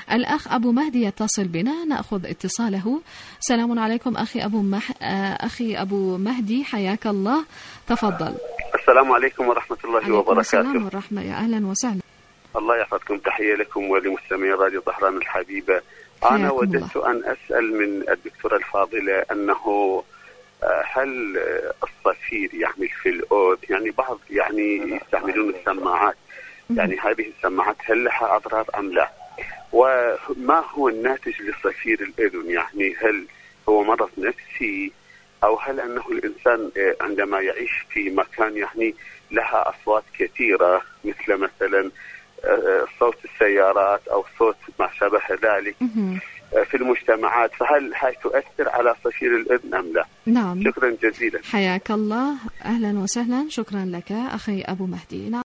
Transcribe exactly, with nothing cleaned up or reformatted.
الأخ أبو مهدي يتصل بنا، نأخذ اتصاله. السلام عليكم أخي أبو مح... أخي أبو مهدي، حياك الله، تفضل. السلام عليكم ورحمة الله عليكم وبركاته. السلام والرحمة، يا أهلا وسهلا. الله يحفظكم، تحية لكم ولمستمعي راديو طهران الحبيبة. أنا وددت أن أسأل من الدكتورة الفاضلة أنه هل الصفير يعمل في الأذن، يعني بعض يعني يستعملون السماعات، يعني هذه السماعات هل لها أضرار أم لا؟ وما هو الناتج لصفير الأذن؟ يعني هل هو مرض نفسي أو هل أنه الإنسان عندما يعيش في مكان يعني لها أصوات كثيرة مثل مثلا صوت السيارات أو صوت ما شابه ذلك في المجتمعات، فهل هاي تؤثر على صفير الأذن أم لا؟ نعم. شكرا جزيلا. حياك الله، أهلا وسهلا، شكرا لك أخي أبو مهدي. نعم.